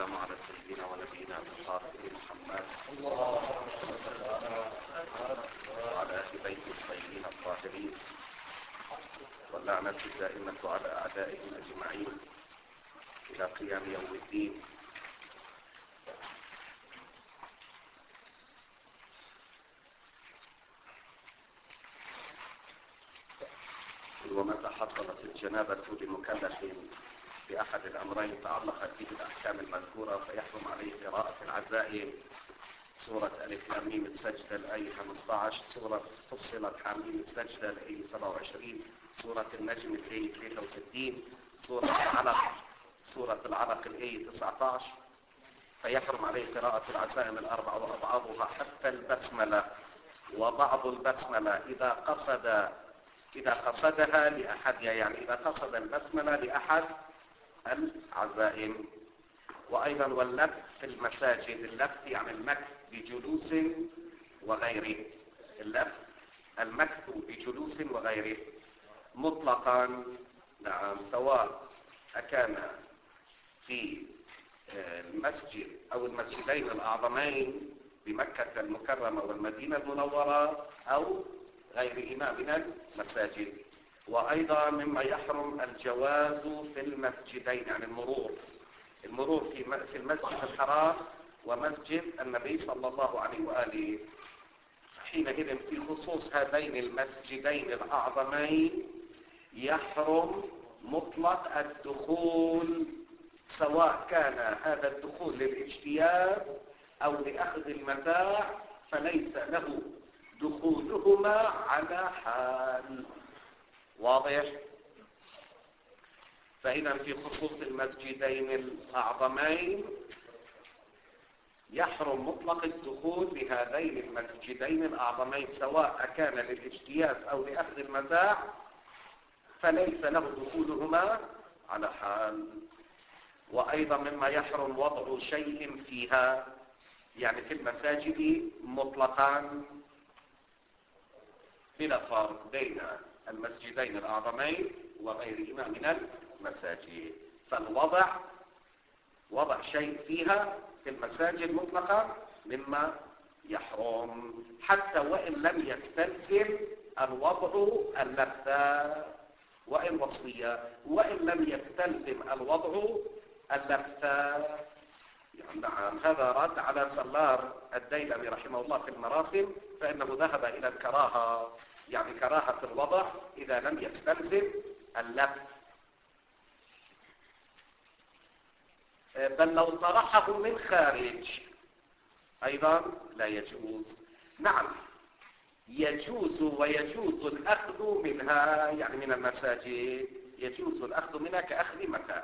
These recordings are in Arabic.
والسلام على سيدنا ونبينا القاسم محمد وعلى أهل بيت الطيبين الطاهرين، واللعنة الدائمة على أعدائهم أجمعين إلى قيام يوم الدين. ومتى حصلت الجنابة لمكلف بأحد الأمرين تعلقت به الأحكام المذكورة فيحرم عليه قراءة العزائم سورة ألف لام ميم السجدة الآية 15، سورة فصلت حميم السجدة الآية 27، سورة النجم الآية 63، سورة العلق الآية 19. فيحرم عليه قراءة العزائم الأربع وأبعاضها حتى البسملة، وبعض البسملة إذا قصدها لأحد، يعني إذا قصد البسملة لأحد العزائم. وأيضا واللف في المساجد، اللف يعني المكث بجلوس وغيره، اللف المكث بجلوس وغيره مطلقا، نعم، سواء أكان في المسجد أو المسجدين الأعظمين بمكة المكرمة والمدينة المنورة أو غيرهما من المساجد. وأيضا مما يحرم الجواز في المسجدين، يعني المرور في المسجد الحرام ومسجد النبي صلى الله عليه وآله. حينئذ في خصوص هذين المسجدين الأعظمين يحرم مطلق الدخول، سواء كان هذا الدخول للاجتياز أو لأخذ المتاع، فليس له دخولهما على حال. واضح؟ فإذا في خصوص المسجدين الأعظمين يحرم مطلق الدخول بهذين المسجدين الأعظمين، سواء كان للاجتياز أو لأخذ المتاع، فليس له دخولهما على حال. وأيضا مما يحرم وضع شيء فيها، يعني في المساجد مطلقا بلا فرق بين المسجدين الأعظمين وغيرهما من المساجد. وضع شيء فيها في المساجد مطلقا مما يحرم، حتى وإن لم يستلزم الوضع اللفة، وإن وصية، وإن لم يستلزم الوضع اللفة. نعم، هذا رد على سلار الديلمي رحمه الله في المراسم، فإنه ذهب إلى الكراهة، يعني كراهة الوضع إذا لم يستلزم اللف. بل لو طرحه من خارج أيضا لا يجوز. نعم، يجوز ويجوز الأخذ منها، يعني من المساجد يجوز الأخذ منها كأخذ متاعه.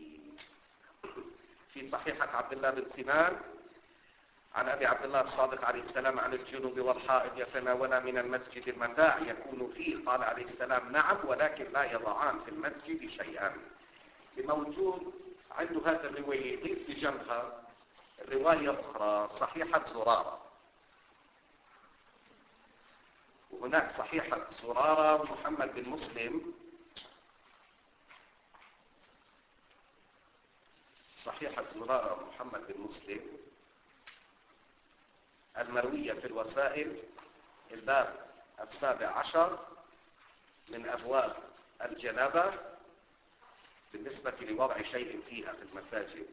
في صحيحة عبد الله بن سنان عن أبي عبد الله الصادق عليه السلام عن الجنوب والحائض يتناولا من المسجد المتاع يكون فيه، قال عليه السلام: نعم، ولكن لا يضعان في المسجد شيئا. بموجود عنده هذا الرواية، يضيف بجنبها رواية أخرى صحيحة زرارة، وهناك صحيحة زرارة محمد بن مسلم، صحيحة زرارة محمد بن مسلم المروية في الوسائل، الباب 17 من أبواب الجنابة بالنسبة لوضع شيء فيها في المساجد.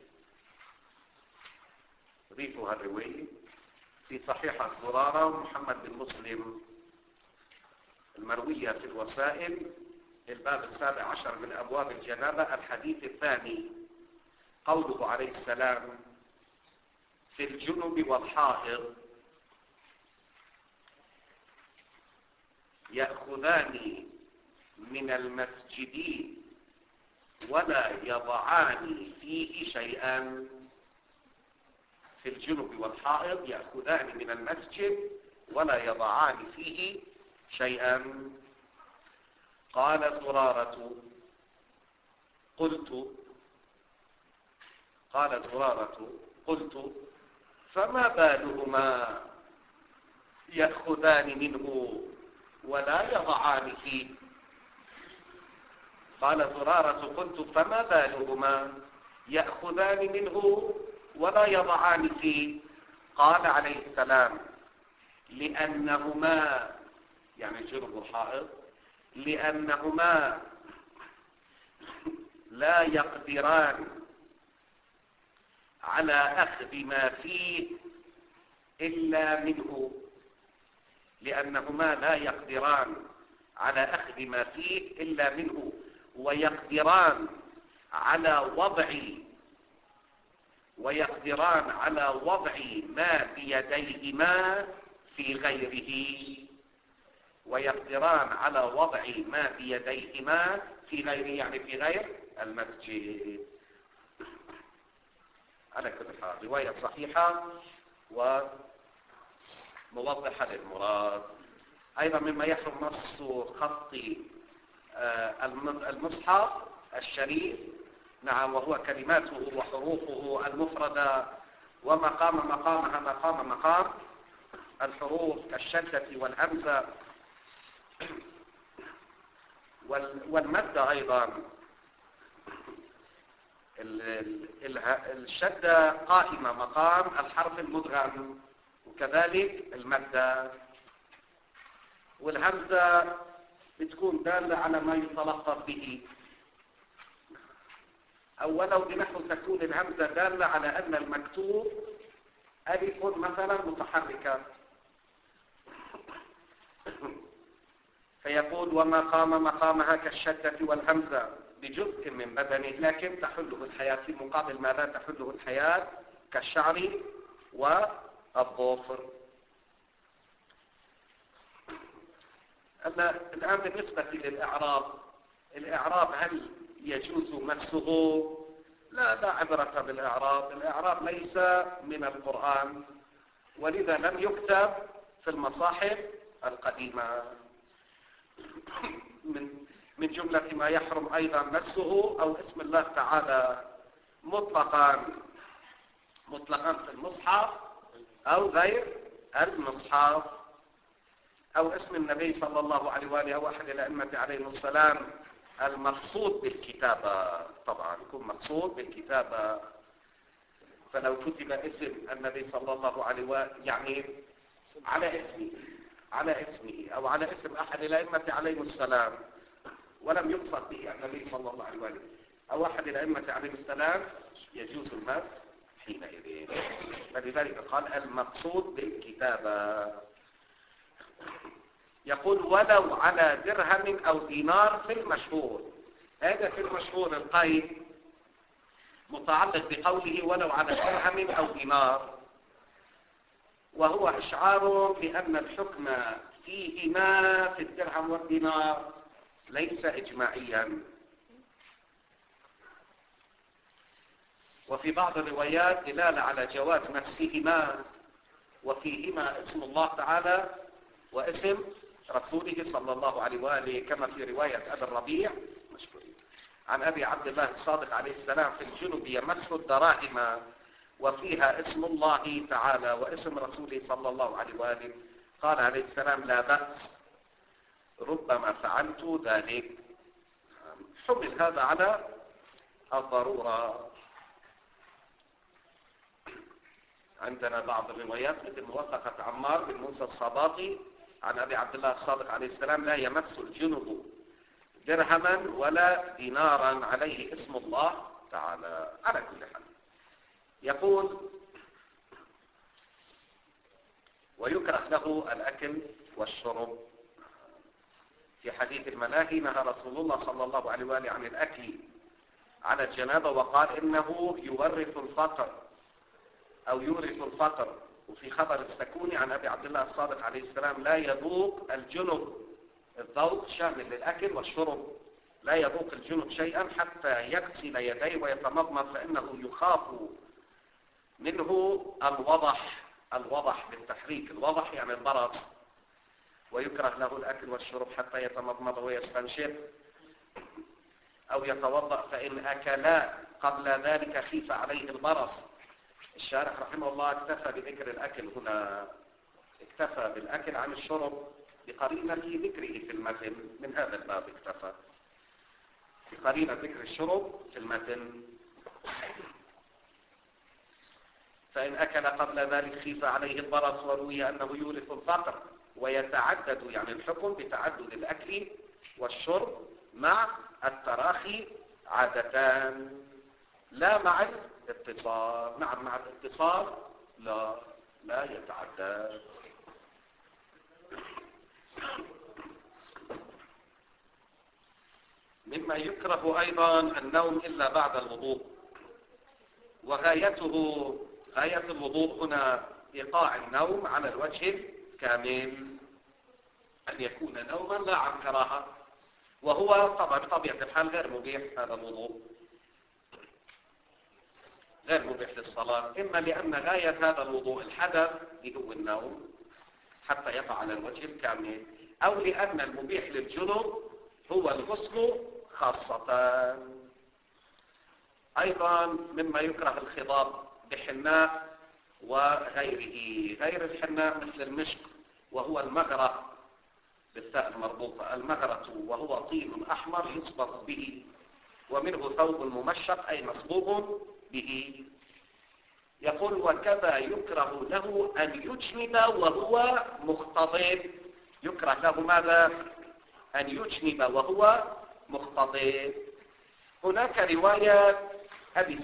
ضيفها الروي في صحيحة زرارة محمد بن مسلم المروية في الوسائل، الباب 17 من أبواب الجنابة، الحديث الثاني، قوله عليه السلام: في الجنب والحائض يأخذان من المسجد ولا يضعان فيه شيئا. في الجنب والحائض يأخذان من المسجد ولا يضعان فيه شيئا. قال زرارة: قلت فما بالهما يأخذان منه ولا يضعان فيه؟ قال زرارة: قلت فما بالهما يأخذان منه ولا يضعان فيه. قال عليه السلام لأنهما، يعني الجنب والحائض، لأنهما لا يقدران على أخذ ما فيه إلا منه، لأنهما لا يقدران على أخذ ما فيه إلا منه، ويقدران على وضع ما بيديهما في غيره، ويقدران على وضع ما بيديهما في غيره، يعني في غير المسجد. على كل حال رواية صحيحة وموضحة للمراد. أيضا مما يحرم نص خط المصحف الشريف، نعم، وهو كلماته وحروفه المفردة ومقام مقامها مقام الحروف كالشدة والهمزة والمادة. أيضا الشدة قائمة مقام الحرف المدغم، وكذلك المادة. والهمزة بتكون دالة على ما يتلفظ به، أو ولو بنحو تكون الهمزة دالة على أن المكتوب ألف مثلا متحركة، فيقول وما قام مقامها كالشدة والهمزة بجزء من بدنه، لكن تحله الحياة، في مقابل ما لا تحله الحياة كالشعر والظفر. الآن بالنسبة الإعراب هل يجوز مسه؟ لا عبرة بالإعراب. الإعراب ليس من القرآن، ولذا لم يكتب في المصاحف القديمة. من جملة ما يحرم أيضا مسه أو اسم الله تعالى مطلقا في المصحف أو غير المصحف، أو اسم النبي صلى الله عليه وآله أو أحد الأئمة عليهم السلام المقصود بالكتابة. طبعا يكون مقصود بالكتابة، فلو كتب اسم النبي صلى الله عليه وآله يعني على اسمه أو على اسم أحد الأئمة عليهم السلام ولم يقصد به النبي صلى الله عليه وآله أو أحد الأئمة عليهم السلام، يجوز المس حينئذ. فلذلك قال المقصود بالكتابة. يقول ولو على درهم أو دينار في المشهور. هذا في المشهور القيد متعلق بقوله ولو على درهم أو دينار، وهو إشعار بأن الحكم فيهما في الدرهم والدينار ليس إجماعيا. وفي بعض الروايات دلالة على جواز مسهما، وفيهما اسم الله تعالى واسم رسوله صلى الله عليه وآله، كما في رواية أبي الربيع عن أبي عبد الله الصادق عليه السلام في الجنب يمس الدراهم وفيها اسم الله تعالى واسم رسوله صلى الله عليه وآله. قال عليه السلام لا بأس، ربما فعلت ذلك. حمل هذا على الضرورة. عندنا بعض الروايات مثل موثقة عمار بن موسى الصباطي عن أبي عبد الله الصادق عليه السلام لا يمس الجنب درهما ولا دينارا عليه اسم الله تعالى. على كل حال يقول ويكره له الأكل والشرب. في حديث الملاهي نهى رسول الله صلى الله عليه وآله عن الأكل على الجنابة، وقال إنه يورث الفقر أو يورث الفقر. وفي خبر السكوني عن أبي عبد الله الصادق عليه السلام لا يذوق الجنب، الذوق شامل للأكل والشرب، لا يذوق الجنب شيئا حتى يغسل يديه ويتمضمض، فإنه يخاف منه الوضح بالتحريك، الوضح يعني البرص. ويكره له الأكل والشرب حتى يتمضمض ويستنشق أو يتوضأ، فإن أكلا قبل ذلك خيف عليه البرص. الشارح رحمه الله اكتفى بذكر الأكل هنا، اكتفى بالأكل عن الشرب بقرينة ذكره في المتن، من هذا الباب اكتفى بقرينة ذكر الشرب في المتن. فإن أكل قبل ذلك خيف عليه البرص، وروي أنه يورث الفقر ويتعدد، يعني الحكم بتعدد الأكل والشرب مع التراخي عادتان لا مع الاتصال. نعم مع الاتصال لا يتعدد. مما يكره أيضا النوم إلا بعد الوضوء، غاية الوضوء هنا إيقاع النوم على الوجه الكامل، أن يكون نوما لا عن كراهة، وهو طبعا بطبيعة الحال غير مبيح. هذا الوضوء غير مبيح للصلاة، إما لأن غاية هذا الوضوء الحدث بدون النوم حتى يقع على الوجه الكامل، أو لأن المبيح للجنب هو الغسل خاصة. أيضا مما يكره الخضاب بحناء وغيره. غير الحناء مثل المشق وهو المغرة بالتاء المربوطة، المغرة وهو طين أحمر يصبغ به، ومنه ثوب ممشق أي مصبوغ به. يقول وكذا يكره له أن يجنب وهو مختضب. يكره له ماذا؟ أن يجنب وهو مختضب. هناك رواية أبي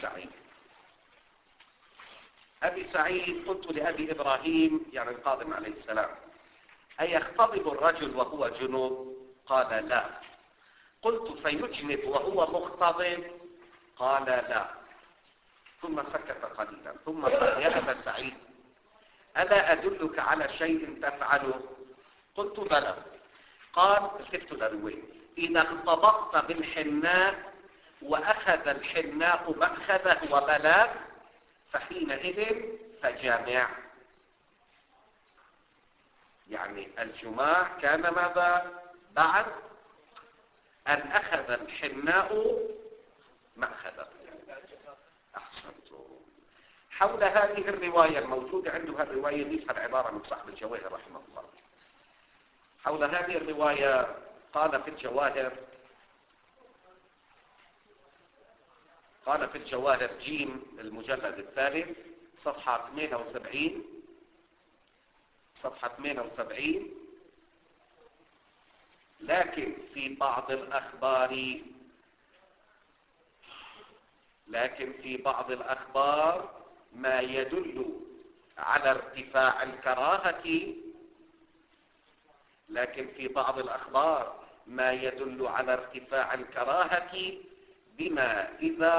سعيد قلت لأبي إبراهيم يعني القاضم عليه السلام أيختضب الرجل وهو جنوب؟ قال لا. قلت فيجنب وهو مختضب؟ قال لا. ثم سكت قليلا ثم قال يا أبا سعيد ألا أدلك على شيء تفعله؟ قلت بلى. قال التفت للوين إذا اختبطت بالحناء وأخذ الحناء مأخذه وبلاغ فحينئذ فجامع. يعني الجماع كان ماذا؟ بعد أن أخذ الحناء مأخذه. أحسنتم. حول هذه الرواية الموجودة عنده الرواية دي العبارة من صاحب الجواهر رحمه الله. حول هذه الرواية قال في الجواهر جيم المجلد الثالث صفحة 78 لكن في بعض الأخبار ما يدل على ارتفاع الكراهة بما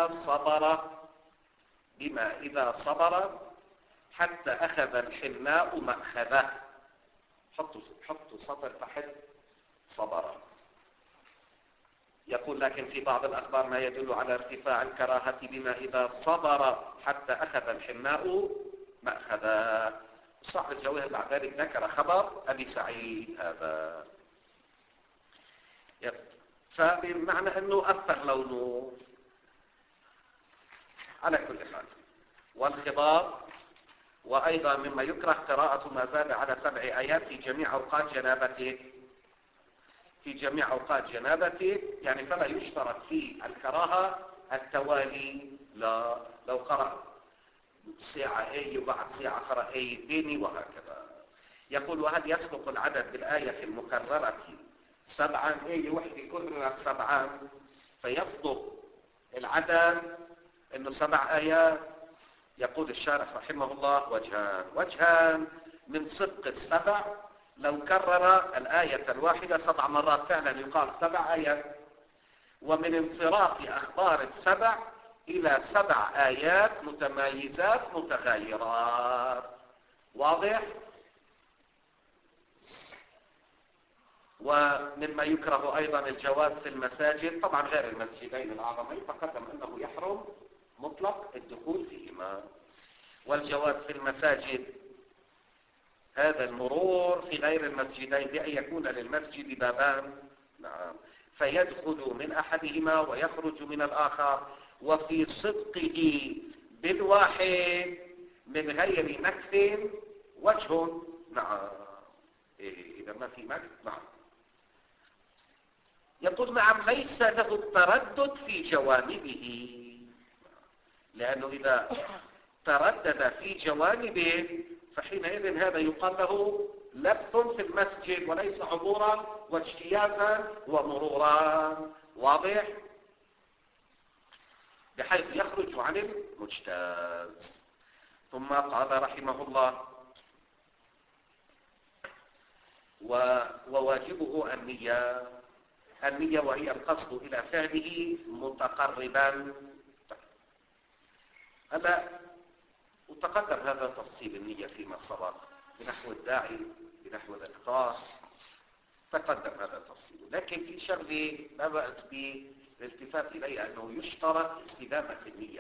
إذا صبر حتى أخذ الحناء مأخذه. حطوا سطر تحت صبر. يقول لكن في بعض الأخبار ما يدل على ارتفاع الكراهة بما إذا صبر حتى أخذ الحناء مأخذه. صاحب الجواهر بعد ذلك ذكر خبر أبي سعيد هذا، فبمعنى أنه أثر لونه على كل حال. والخضاب وأيضا مما يكره قراءة ما زاد على 7 آيات في جميع أوقات جنابته. يعني فلا يشترط في الكراهة التوالي، لا، لو قرأ ساعة أي وبعد ساعة قرأ أي الثاني وهكذا. يقول وهل يسبق العدد بالآية المكررة 7 أي وحدة كررت 7 فيصدق العدد إنه 7 آيات؟ يقول الشارح رحمه الله وجهان من صدق 7. لو كرر الآية الواحدة 7 مرات فعلا يقال 7 آيات، ومن انصراف أخبار 7 إلى 7 آيات متمايزات متغايرات. واضح؟ ومما يكره أيضا الجواز في المساجد، طبعا غير المسجدين الأعظمين تقدم أنه يحرم مطلق الدخول فيهما. والجواز في المساجد هذا المرور في غير المسجدين بأن يكون للمسجد بابان، نعم، فيدخل من أحدهما ويخرج من الآخر، وفي صدقه بالواحد من غير مكث وجه. نعم، إذا ما في مكث. نعم. يقول نعم ليس له التردد في جوانبه، لأنه إذا تردد في جوانبه، فحينئذ هذا يقال له لبث في المسجد وليس عبورا واجتيازا ومرورا. واضح؟ بحيث يخرج عن المجتاز. ثم قال رحمه الله: وواجبه النية وهي القصد إلى فعله متقربا. هلا وتقدم هذا تفصيل النية فيما سبق بنحو الداعي بنحو الإقطاع، تقدم هذا التفصيل. لكن في شغله لا بأس بالالتفات إليها، أنه يشترط استدامة النية.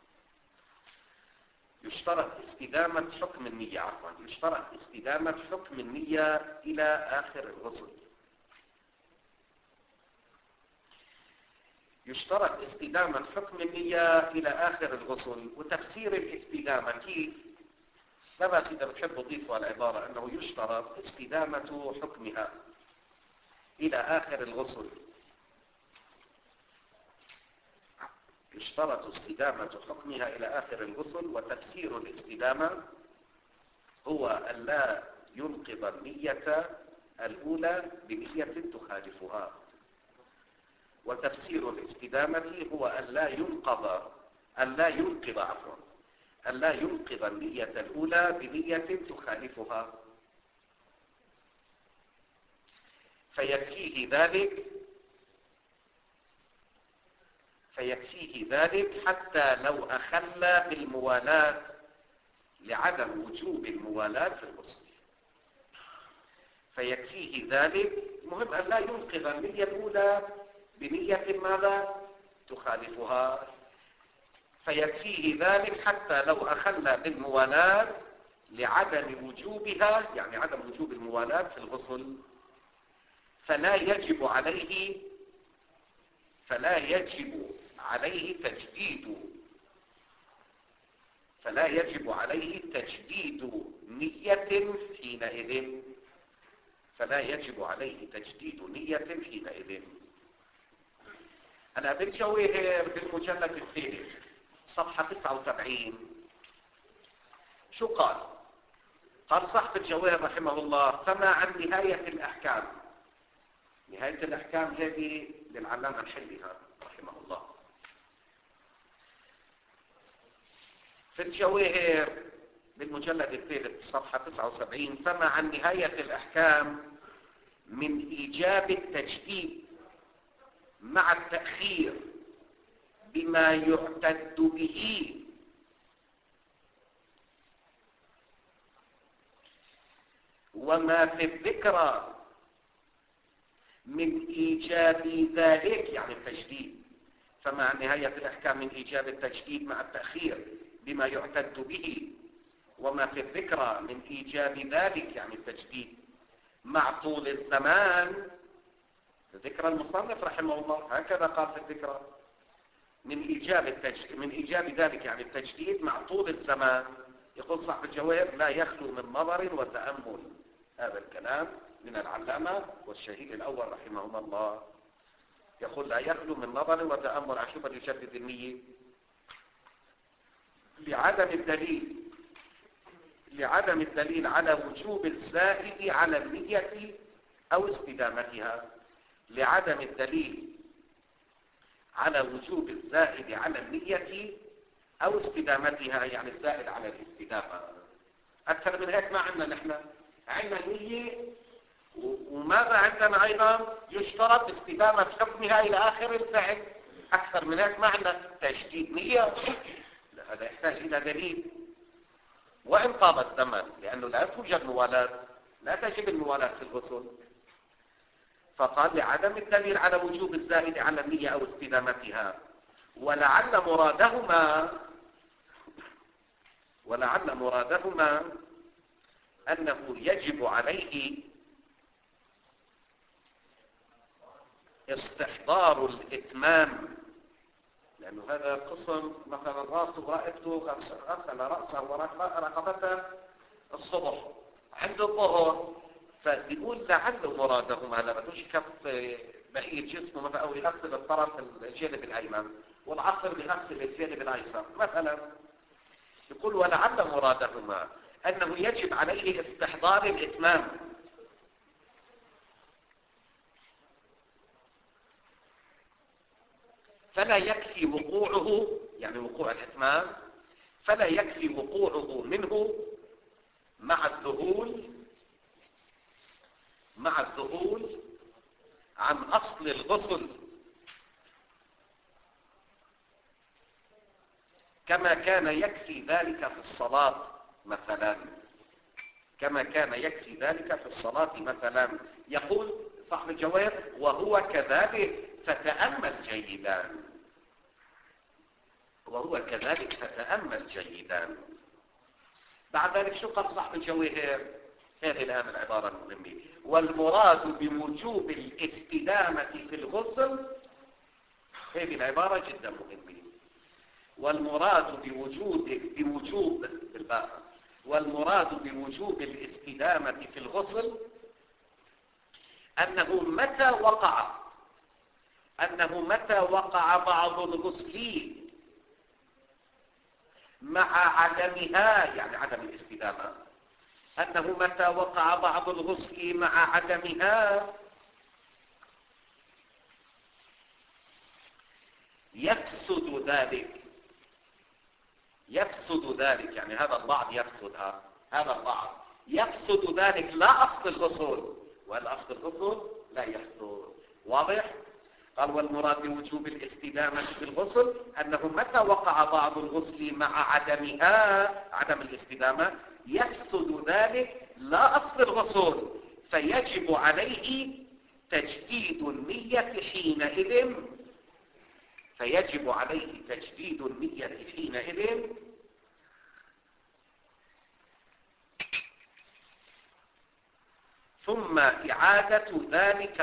يشترط استدامة حكم النية، يشترط استدامة حكم النية إلى آخر الغسل. يشترط استدامة حكم النية إلى آخر الغسل. وتفسير الاستدامة كيف؟ لا بأس إذا بتحب تضيفوا العبارة أنه يشترط استدامة حكمها إلى آخر الغسل. يشترط استدامة حكمها إلى آخر الغسل. وتفسير الاستدامة هو أن لا ينقض النية الأولى بنية تخالفها. وتفسير الاستدامة هو أن لا ينقض النية الأولى بنية تخالفها. فيكفيه ذلك حتى لو أخل بالموالاة لعدم وجوب الموالاة في الغسل. فيكفيه ذلك، مهم أن لا ينقض النية الأولى بنية ماذا؟ تخالفها. فيكفيه ذلك حتى لو أخل بالموالاة لعدم وجوبها، يعني عدم وجوب الموالاة في الغسل. فلا يجب عليه تجديد نية حينئذ. أنا بالجواهر بالمجلد الثالث صفحة 79 شو قال؟ قال صاحب الجواهر رحمه الله: فما عن نهاية الأحكام. نهاية الأحكام هذه للعلامة الحلي رحمه الله. في الجواهر بالمجلد الثالث صفحة 79: فما عن نهاية الأحكام من إيجاب التجديد مع التأخير بما يعتد به وما في الذكرى من إيجاب ذلك، يعني التجديد. فما عن نهاية الأحكام من إيجاب التجديد مع التأخير بما يعتد به وما في الذكرى من إيجاب ذلك، يعني التجديد مع طول الزمان. ذكر المصنف رحمه الله هكذا قال في الذكرى: من إيجاب ذلك يعني التجديد مع طول الزمان. يقول صاحب الجواهر: لا يخلو من نظر وتأمل. هذا الكلام من العلامة والشهيد الأول رحمه الله. يقول: لا يخلو من نظر وتأمل. عشان بده يجدد النية لعدم الدليل على وجوب الزائد على النية أو استدامتها. لعدم الدليل على وجوب الزائد على النية أو استدامتها، يعني الزائد على الاستدامة. أكثر من هيك ما عندنا نحن. عندنا النية، وماذا عندنا أيضا؟ يشترط استدامة حكمها إلى آخر الفعل. أكثر من هيك ما عندنا. تجديد نية هذا يحتاج إلى دليل، وإن طاب الزمن، لأنه لا توجد موالاة، لا تجب الموالاة في الغسل. فقال: لعدم الدليل على وجوب الزائد على النية أو استدامتها. ولعل مرادهما أنه يجب عليه استحضار الإتمام، لأنه هذا قسم مثلا رأسه رأيته غسل رأسه ورقبته الصبح عند الظهر، فبيقول لعل مرادهما لما تشكف بقية جسمه مثلا، أو يغسل الطرف الجانب الأيمن والعصر بيغسل الجانب الأيسر مثلا. يقول ولعل مرادهما أنه يجب عليه استحضار الإتمام، فلا يكفي وقوعه، يعني وقوع الإتمام فلا يكفي وقوعه منه مع الذهول عن أصل الغسل، كما كان يكفي ذلك في الصلاة مثلا. يقول صاحب الجواب وهو كذلك فتأمل جيدا. بعد ذلك شو قال صاحب الجواهر؟ هذه الآن العبارة المهمة: والمراد بوجوب الاستدامة في الغسل. هذه العبارة جدا مهمة. والمراد بوجوب الاستدامة في الغسل أنه متى وقع بعض الغسل مع عدمها، يعني عدم الاستدامة، أنه متى وقع بعض الغسل مع عدمها يفسد ذلك، يعني هذا البعض يفسد ذلك لا أصل الغسل، والأصل الغسل لا يفسد. واضح؟ قال والمراد بوجوب الاستدامة في الغسل أنه متى وقع بعض الغسل مع عدم الاستدامة يفسد ذلك لا أصل الغسل، فيجب عليه تجديد النية حينئذ ثم إعادة ذلك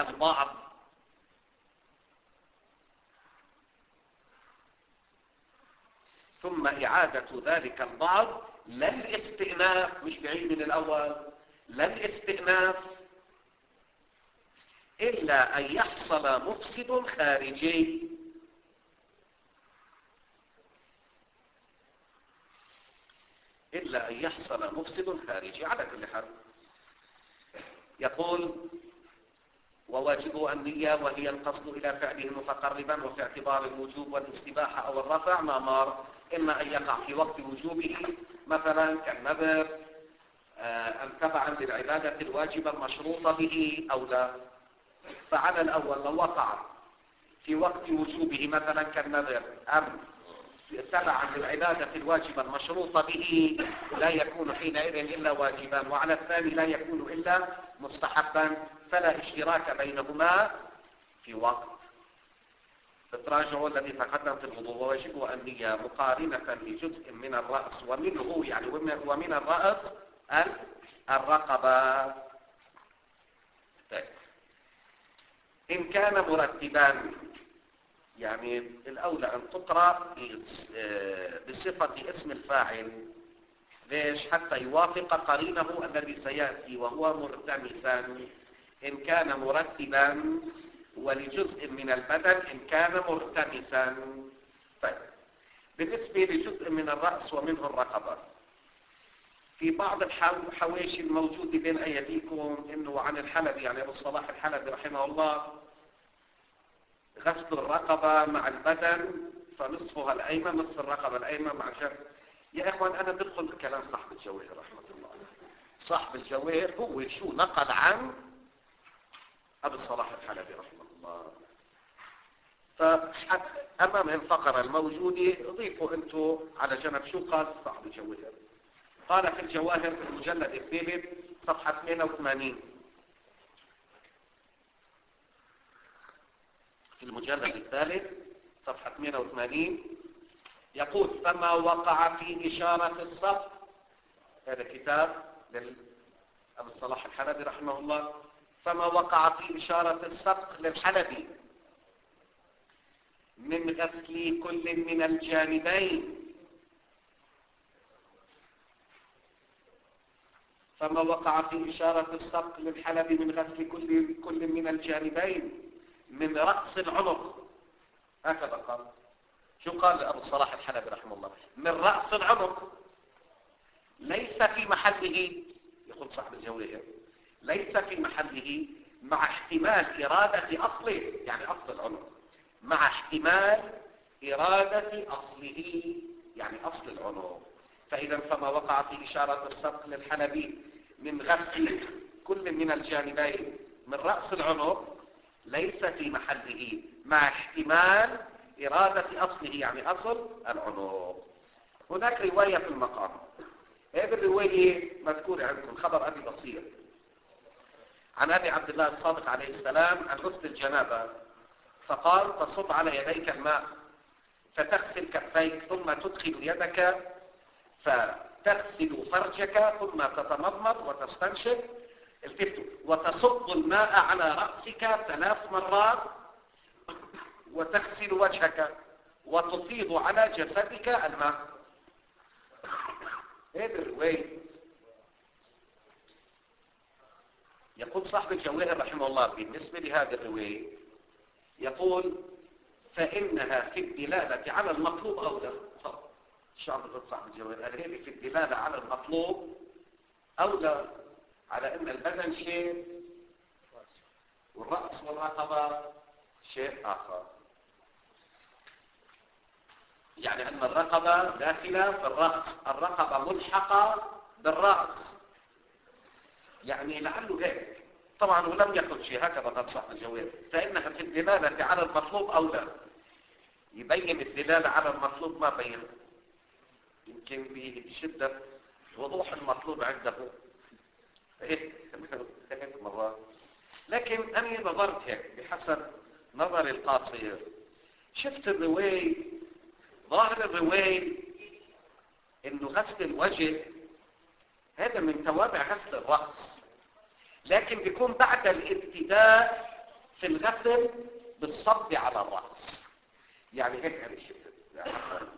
البعض لا الاستئناف، مش بعيد من الأول، لا الاستئناف، إلا أن يحصل مفسد خارجي. على كل حال يقول وواجبه النية وهي القصد إلى فعله متقربا، وفي اعتبار الوجوب والاستباحة أو الرفع ما مر، إما أن يقع في وقت وجوبه مثلا كالنذر أم تبعا للعبادة الواجبة المشروطة به أو لا. فعلى الأول لو وقع في وقت وجوبه مثلا كالنذر أم تبعا للعبادة الواجبة المشروطة به لا يكون حينئذ إلا واجبا، وعلى الثاني لا يكون إلا مستحبا، فلا اشتراك بينهما في وقت. تراجعوا الذي تقدم في الوضوء وواجب النية مقارنة لجزء من الرأس ومنه، يعني ومن الرأس الرقبة. طيب. إن كان مرتبا، يعني الأولى أن تقرأ بصفة اسم الفاعل. ليش؟ حتى يوافق قرينه الذي سيأتي وهو مرتمسا. إن كان مرتبا، ولجزء من البدن إن كان مرتمسا. طيب. بالنسبة لجزء من الرأس ومنه الرقبة، في بعض الحواشي الموجودة بين أيديكم إنه عن الحلبي، يعني أبو الصلاح الحلبي رحمه الله، غسل الرقبة مع البدن فنصفها الأيمن، نصف الرقبة الأيمن مع الجبهة. يا إخوان أنا بدخل بكلام صاحب الجواهر رحمة الله. صاحب الجواهر هو شو نقل عن أبو الصلاح الحلبي رحمه الله. فأمام الفقرة الموجودة ضيفوا أنتم على جنب شو قال صاحب الجواهر. قال في الجواهر في المجلد الثالث صفحة 82، في المجلد الثالث صفحة 82 يقول فما وقع في إشارة الصف، هذا كتاب لأبو الصلاح الحلبي رحمه الله، فما وقع في إشارة السبق للحلبي من غسل كل من الجانبين، فما وقع في إشارة السبق للحلبي من غسل كل من الجانبين من رأس العنق، هكذا قال. شو قال أبو الصلاح الحلبي رحمه الله؟ من رأس العنق، ليس في محله، يقول صاحب الجوهر، ليس في محله مع احتمال إرادة أصله، يعني أصل العنق، مع احتمال إرادة أصله، يعني أصل العنق. فإذا فما وقع في إشارة السبق للحلبي من غسل كل من الجانبين من رأس العنق ليس في محله مع احتمال إرادة أصله، يعني أصل العنق. هناك رواية في المقام، هذه الرواية مذكورة عندكم، خبر أبي بصير عن أبي عبد الله الصادق عليه السلام عن غسل الجنابة، فقال: تصب على يديك الماء فتغسل كفيك ثم تدخل يدك فتغسل فرجك ثم تتمضمض وتستنشق، التفتوا، وتصب الماء على رأسك 3 مرات وتغسل وجهك وتفيض على جسدك الماء. هذه الرواية. يقول صاحب الجواهر رحمه الله بالنسبة لهذه الرواية، يقول: فإنها في الدلالة على المطلوب أولى. شو عم بقول صاحب الجواهر؟ هذه في الدلالة على المطلوب أولى، على أن البدن شيء والرأس والرقبة شيء آخر، يعني أن الرقبة داخلة في الرأس، الرقبة ملحقة بالرأس، يعني لعله هيك طبعا، ولم يقل شيء هكذا قد صاحب الجواب. فإنها في الدلالة على المطلوب أولى، يبين الدلالة على المطلوب ما بين، يمكن بشدة وضوح المطلوب عنده هيك مرات. لكن أنا نظرت هيك بحسب نظري القاصر، شفت الرواية، ظاهر الرواية إنه غسل الوجه هذا من توابع غسل الرأس، لكن بيكون بعد الابتداء في الغسل بالصب على الرأس. يعني هيك أنا شفت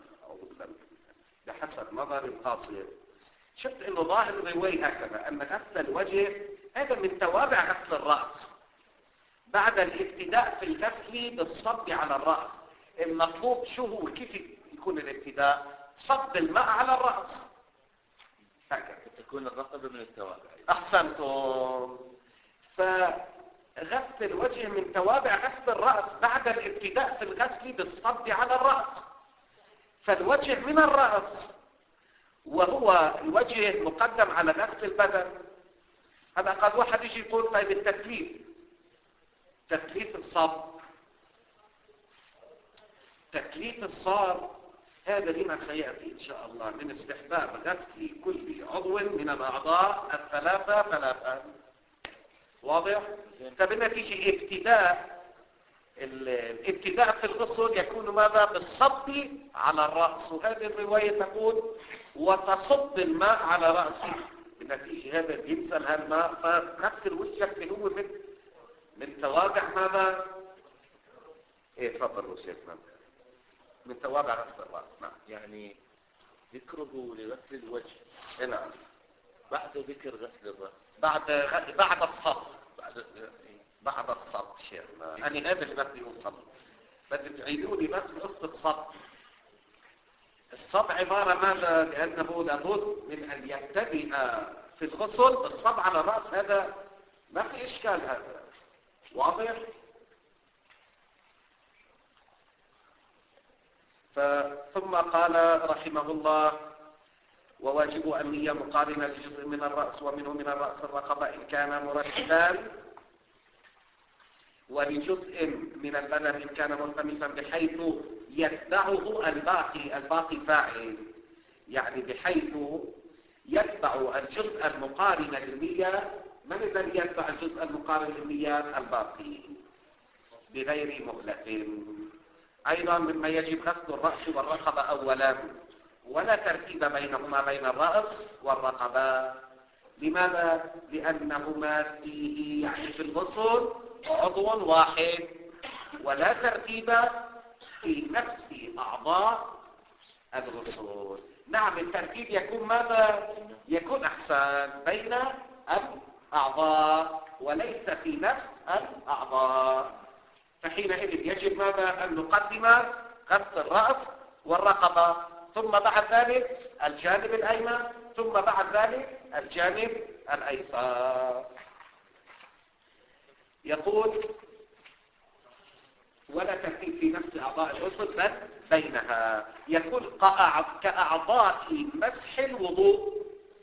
بحسب نظري القاصر، شفت إنه ظاهر الرواية هكذا، أن غسل الوجه هذا من توابع غسل الرأس بعد الابتداء في الغسل بالصب على الرأس. المطلوب شو هو؟ كيف يكون الابتداء؟ صب الماء على الرأس، هكذا تكون الرقبة من التوابع. أحسنتم. فغسل الوجه من توابع غسل الرأس بعد الابتداء في الغسل بالصب على الرأس. فالوجه من الرأس، وهو الوجه مقدم على غسل البدن. هذا قد واحد يجي يقول: طيب التكليف، تكليف الصب، تكليف الصار، هذا لما سيأتي إن شاء الله من استحباب غسل كل عضو من الأعضاء ثلاثة. واضح؟ فبالنتيجة الابتداء في الغسل يكون ماذا؟ بالصب على الرأس. وهذه الرواية تقول: وتصب الماء على رأسه. بالنتيجة هذا ينزل هالماء، فغسل وجهك هو من توابع ماذا؟ ايه تفضلوا شيخنا، من توابع غسل الرأس. نعم، يعني ذكره لغسل الوجه. نعم، بعد ذكر غسل الرأس، بعد الصب، بعد الصب شيخنا. أنا هذا اللي بدي أوصل، بدي تعيدوا لي بس قصة الصب. الصب عبارة ماذا؟ لأنه لابد من أن يبتدئ في الغسل بالصب على الرأس، هذا ما في إشكال، هذا واضح. ثم قال رحمه الله: وواجب النية مقارنة لجزء من الرأس، ومنه من الرأس الرقبة إن كان مرتبان، ولجزء من البدن إن كان ملتمسا بحيث يتبعه الباقي فاعل، يعني بحيث يتبع الجزء المقارن للنية. من الذي يتبع الجزء المقارن للنية؟ الباقي بغير مهلة. أيضا مما يجب غسل الرأس والرقبة أولا، ولا ترتيب بينهما بين الرأس والرقبة. لماذا؟ لأنهما فيه، يعني في الغسل، عضو واحد، ولا ترتيب في نفس أعضاء الغسل. نعم، الترتيب يكون ماذا؟ يكون أحسن بين الأعضاء وليس في نفس الأعضاء. فحينئذ يجب ماذا؟ أن نقدم غسل الرأس والرقبة ثم بعد ذلك الجانب الأيمن، ثم بعد ذلك الجانب الأيسر. يقول ولا ترتيب في نفس أعضاء الغسل بل بينها. يقول كأعضاء مسح الوضوء،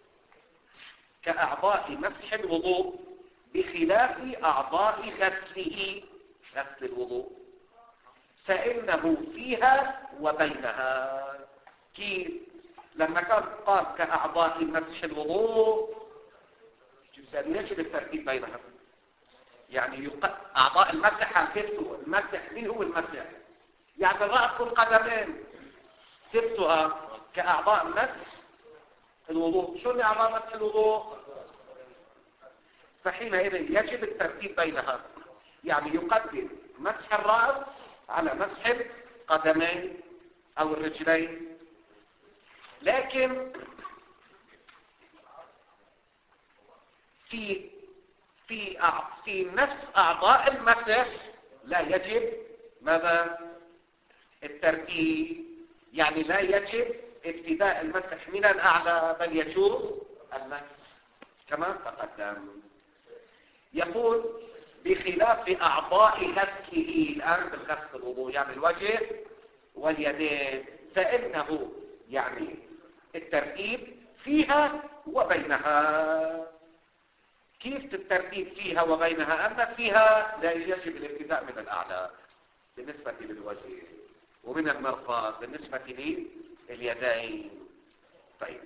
كأعضاء مسح الوضوء بخلاف أعضاء غسله، غسل الوضوء، فإنه فيها وبينها. كيف؟ لما كان قال كأعضاء مسح الوضوء يجب الترتيب بينها. يعني أعضاء المسح الفتوى، المسح مين هو المسح؟ يعني الرأس والقدمين ثبتها كأعضاء مسح الوضوء. شو أعضاء مسح الوضوء؟ فحينئذ يجب الترتيب بينها، يعني يقدم مسح الرأس على مسح القدمين أو الرجلين. لكن في نفس أعضاء المسح لا يجب ماذا؟ الترتيب. يعني لا يجب ابتداء المسح من الأعلى، بل يجوز المس كما تقدم. يقول بخلاف أعضاء غسله، الآن بالغسل الوضوء يعني الوجه واليدين، فإنه يعني الترتيب فيها وبينها. كيف الترتيب فيها وبينها؟ أما فيها لا يجب الابتداء من الأعلى بالنسبة للوجه، ومن المرفق بالنسبة لليدين. طيب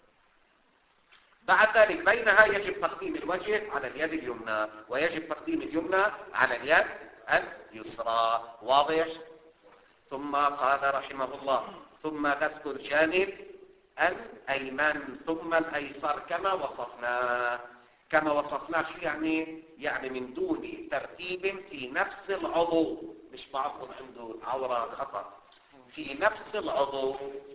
بعد ذلك بينها يجب تقديم الوجه على اليد اليمنى، ويجب تقديم اليمنى على اليد اليسرى. واضح؟ ثم قال رحمه الله ثم غسل الجانب الأيمن ثم الأيسر كما وصفنا. كما وصفنا شو يعني؟ يعني من دون ترتيب في نفس العضو، مش بعضهم عنده عورة خطأ، في نفس العضو.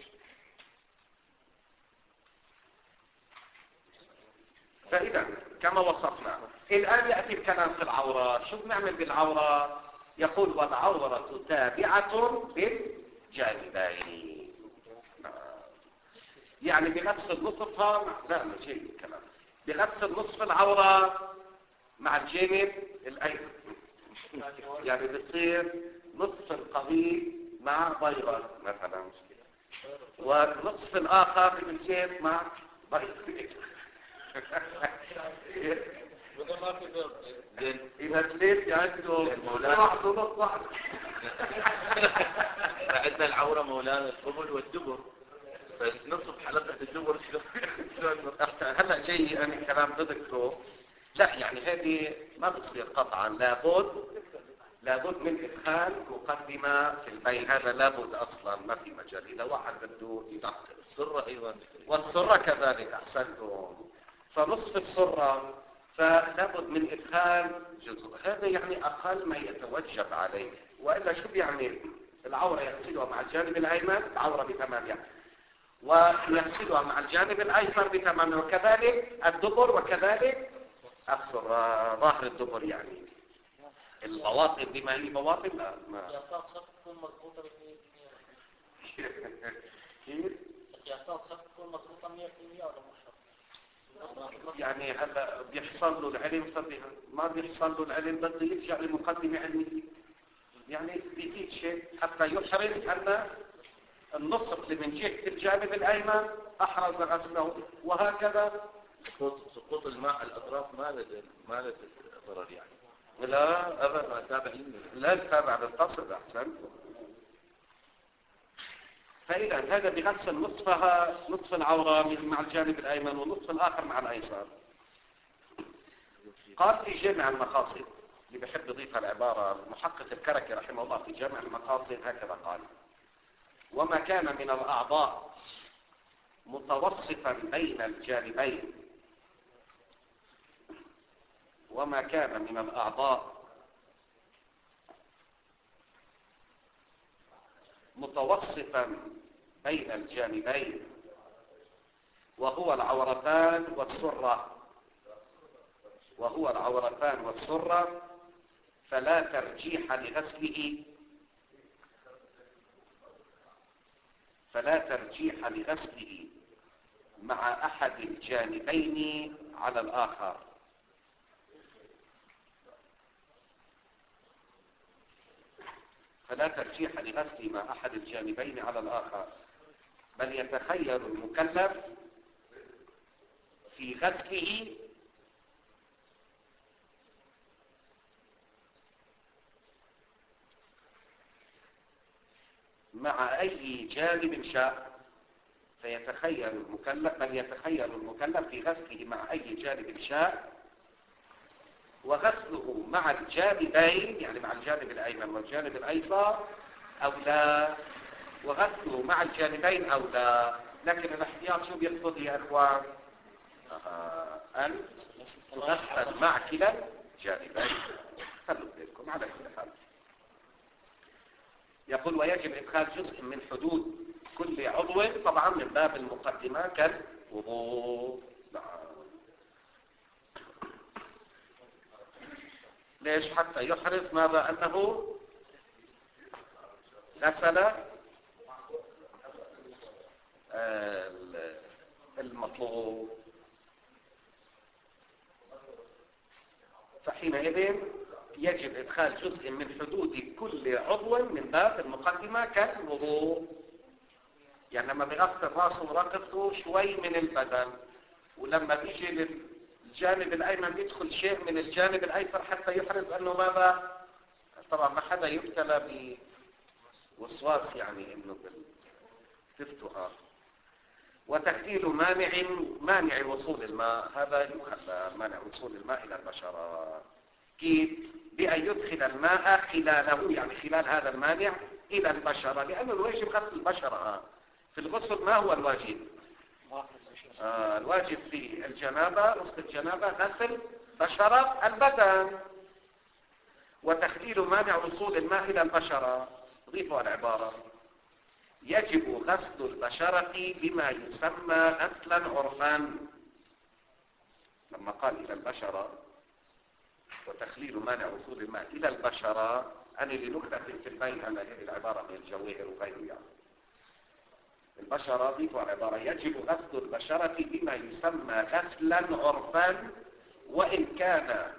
فإذا كما وصفنا الآن يأتي الكلام في العورة. شو بنعمل بالعورة؟ يقول والعورة تابعة بالجانبين. يعني بغسل نصفها لا مش هيك الكلام، بغسل نصف العورة مع الجانب الأيمن. يعني بصير نصف القضيب مع بيضة مثلا، والنصف الآخر بالجيب مع بيضة. إذا تليت عنده واحد ونص واحد. عندنا العورة مولانا القبل والدبر، فنصف حلقة الدبر هلا جاي أنا كلام بذكره. لا يعني هذه ما بتصير قطعا، لابد من إدخال مقدمة في البين. هذا لابد أصلا، ما في مجال. إذا واحد بده يدقق السرة أيضا، والسرة كذلك. أحسنتم. فنصف السرة فلابد من إدخال جزء. هذا يعني أقل ما يتوجب عليه، وإلا شو بيعمل؟ العورة يغسلها مع الجانب الأيمن العورة بتمامها، ويغسلها مع الجانب الأيسر بتمامها، وكذلك الدبر، وكذلك أقصر ظاهر الدبر. يعني البواطن بما هي بواطن لا ما تكون مضبوطة كيف؟ تكون مضبوطة 100% ولا مش؟ يعني هلا بيحصل له العلم فبها، ما بيحصل له العلم بده يرجع لمقدمة علمية، يعني بيزيد شيء حتى يحرز أن النصف اللي من جهة الجانب الأيمن أحرز غسله، وهكذا. سقوط الماء على الأطراف ما له ضرر يعني؟ لا أبدا، تابعين لا تابع بالقصد. أحسن. فإذا هذا بغسل نصفها، نصف العورة مع الجانب الأيمن والنصف الآخر مع الأيسر. قال في جامع المقاصد، اللي بحب يضيفها العبارة المحقق الكركي رحمه الله في جامع المقاصد هكذا قال: وما كان من الأعضاء متوسطا بين الجانبين، وما كان من الأعضاء متوسطا بين الجانبين وهو العورتان والسرة فلا ترجيح لغسله فلا ترجيح لغسله مع أحد الجانبين على الآخر. فلا ترجيح لغسله مع أحد الجانبين على الآخر، بل يتخير المكلف في غسله مع أي جانب شاء. فيتخير المكلف بل يتخير المكلف في غسله مع أي جانب شاء، وغسله مع الجانبين يعني مع الجانب الأيمن والجانب الأيسر أو لا، وغسله مع الجانبين أو لا. لكن الاحتياط شو بيقصد يا إخوان؟ أن تغسل مع كلا الجانبين. خلوا بالكم على كل حال. يقول ويجب إدخال جزء من حدود كل عضو، طبعا من باب المقدمة كالوضوء. ليش؟ حتى يحرز ماذا؟ أنه غسل المطلوب. فحينئذ يجب إدخال جزء من حدود كل عضو من باب المقدمة كالوضوء. يعني لما بيغسل راسه ورقبته شوي من البدن، ولما بيجي للجانب الأيمن بيدخل شيء من الجانب الأيسر حتى يحرز أنه ماذا؟ طبعا ما حدا يبتلى بوسواس يعني إنه تفتها. وتخليل مانع وصول الماء، هذا يخلى مانع وصول الماء إلى البشرة. كيف؟ بأن يدخل الماء خلاله، يعني خلال هذا المانع إلى البشرة، لأنه الواجب غسل البشرة. في الغسل ما هو الواجب؟ الواجب في الجنابة، غسل الجنابة غسل بشرة البدن. وتخليل مانع وصول الماء إلى البشرة، ضيفوا العبارة يجب غسل البشرة بما يسمى غسلا عرفا. لما قال إلى البشرة وتخليل مانع وصول الماء إلى البشرة، أنا لنكتة في البين أن هذه العبارة من الجواهر وغيره. يعني البشرة ضيفوا العبارة يجب غسل البشرة بما يسمى غسلا عرفا، وإن كان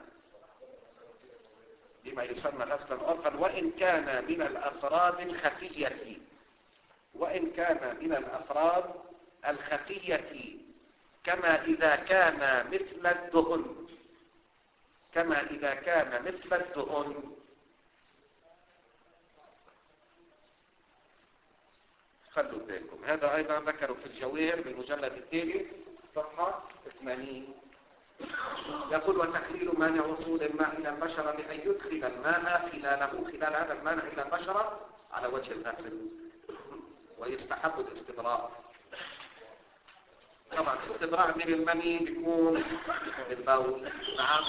بما يسمى غسلا عرفا وإن كان من الأفراد الخفية، وإن كان من الأفراد الخفية كما إذا كان مثل الدهن، كما إذا كان مثل الدهن. خلوا بالكم هذا أيضا ذكروا في الجواهر بالمجلد الثاني صفحة 80. يقول وتخليل مانع وصول الماء إلى البشرة بأن يدخل الماء خلال هذا المانع إلى البشرة على وجه الغسل. ويستحب الاستبراء. طبعا الاستبراء من المني بيكون بالبول. نعم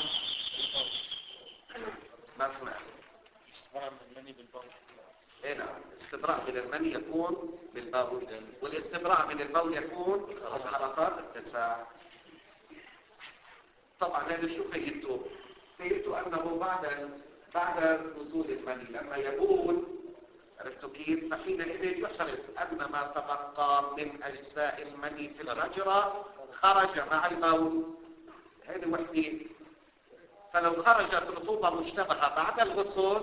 ما سمعت. استبراء من المني بالبول. ايه نعم، الاستبراء من المني يكون بالبول، والاستبراء من البول يكون الحلقات التسع. طبعا هذا شو فهمتوا؟ فهمتوا انه بعد نزول المني لما يبول، عرفتوا كيف؟ فحينئذ يحرص أن ما تبقى من أجزاء المني في الرجرة خرج مع البول. هذه وحدة. فلو خرجت رطوبة مشتبهة بعد الغسل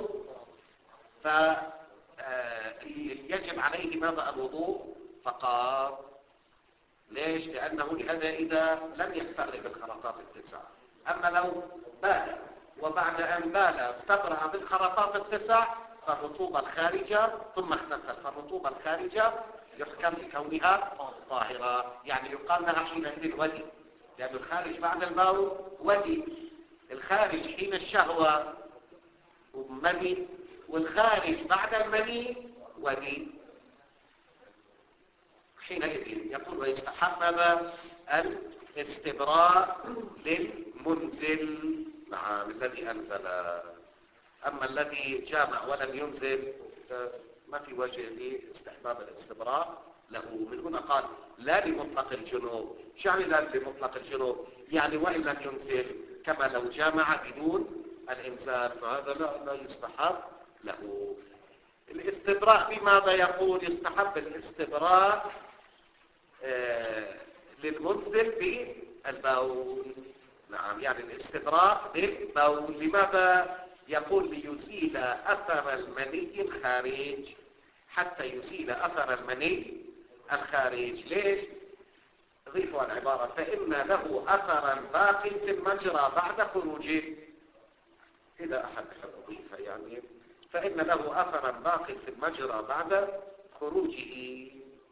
فيجب عليه ماذا؟ الوضوء فقط. ليش؟ لأنه لهذا إذا لم يستغرق الخرطات التسع. أما لو بال وبعد أن بال استبرأ بالخرطات التسع فالرطوبة الخارجة ثم اغتسل، فالرطوبة الخارجة يحكم بكونها طاهرة، يعني يقال لها حينئذ ودي، لأن الخارج بعد البول ودي. الخارج حين الشهوة مني، والخارج بعد المني ودي. حينئذ يقول ويستحب الاستبراء للمنزل، نعم الذي أنزل. أما الذي جامع ولم ينزل ما في وجه لاستحباب الاستبراء له. من هنا قال لا لمطلق الجنوب. شو يعني لا لمطلق الجنوب؟ يعني وإن لم ينزل كما لو جامع بدون الإنزال، فهذا لا يستحب له الاستبراء بماذا يقول؟ يستحب الاستبراء للمنزل بالبول. نعم، يعني الاستبراء بالبول. لماذا يقول؟ ليزيل أثر المني الخارج، حتى يزيل أثر المني الخارج. ليش؟ ضيفوا العبارة: فإن له أثرا باق في المجرى بعد خروجه. إذا أحد يضيفها يعني فإن له أثرا باق في المجرى بعد خروجه.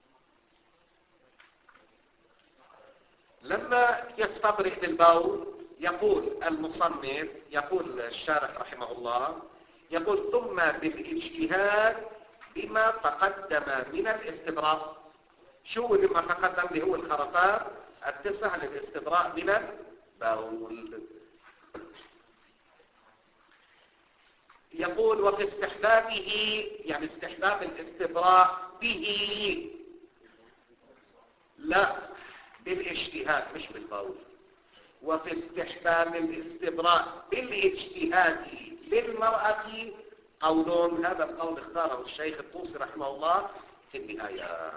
لما يستبرئ بالبول يقول المصنف، يقول الشارح رحمه الله، يقول: ثم بالاجتهاد بما تقدم من الاستبراء. شو اللي ما تقدم؟ اللي هو الخرطات 9 للاستبراء من البول. يقول: وفي استحبابه، يعني استحباب الاستبراء به، لا بالاجتهاد مش بالبول. وفي استحباب الاستبراء بالاجتهاد للمرأة قولون. هذا القول اختاره الشيخ الطوسي رحمه الله في النهاية.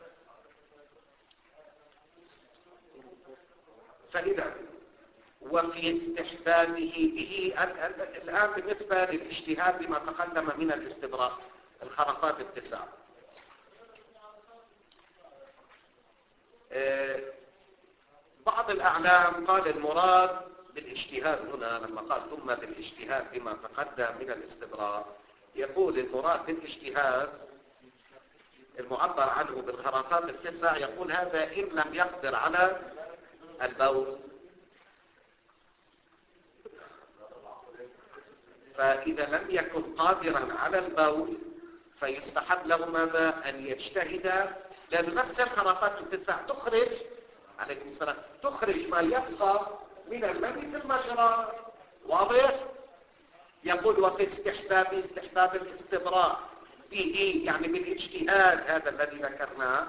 فإذا وفي استحبابه به، الآن بالنسبة للاجتهاد بما تقدم من الاستبراء، الخرقات 9. بعض الأعلام قال المراد بالاجتهاد هنا لما قال ثم بالاجتهاد بما تقدم من الاستبراء، يقول المراد بالاجتهاد المعبر عنه بالخرقات 9، يقول هذا إن لم يقدر على البول. فإذا لم يكن قادرا على البول فيستحب له ماذا؟ أن يجتهد، لأن نفس الخرقات 9 تخرج، عليكم السلام، تخرج ما يبقى من المني في المجرى. واضح؟ يقول: وفي استحباب الاستبراء به، يعني بالاجتهاد هذا الذي ذكرناه،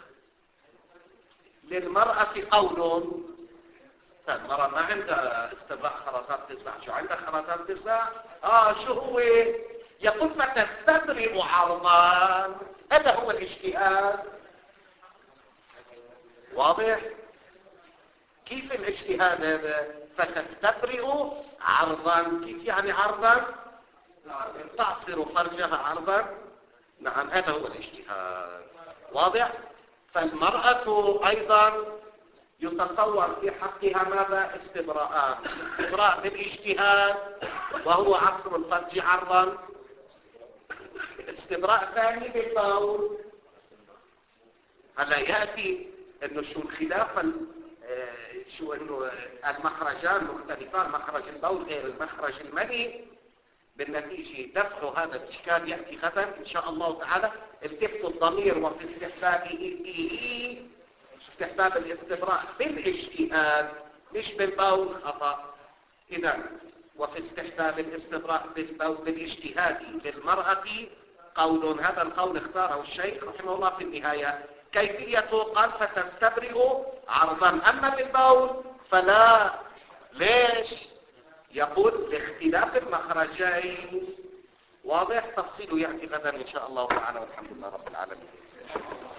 للمرأة قول. المرأة ما عندها استبراء خرطات 9. شو عندها خرطات 9؟ شو هو؟ يقول: فتستبرئ عرضان. هذا هو الاجتهاد. واضح؟ كيف الاجتهاد هذا؟ فتستبرئ عرضا. كيف يعني عرضا؟ تعصر فرجها عرضا. نعم، هذا هو الاجتهاد. واضح؟ فالمرأة أيضا يتصور في حقها ماذا؟ استبراءات: استبراء بالاجتهاد وهو عصر الفرج عرضا، استبراء ثاني بالبول. هلا يأتي انه شو الخلاف، شو انه المخرجان مختلفان، مخرج البول غير المخرج المني. بالنتيجة دفع هذا الاشكال يأتي غدا ان شاء الله تعالى. التفتوا الضمير وفي استحبابه به، استحباب الاستبراء بالاجتهاد مش بالبول، خطأ. إذا وفي استحباب الاستبراء بالبول بالاجتهاد للمرأة قول. هذا القول اختاره الشيخ رحمه الله في النهاية. كيفيته؟ قال: فتستبرئ عرضا. أما بالبول فلا. ليش؟ يقول: لاختلاف المخرجين. واضح؟ تفصيله يأتي غدا إن شاء الله تعالى، والحمد لله رب العالمين.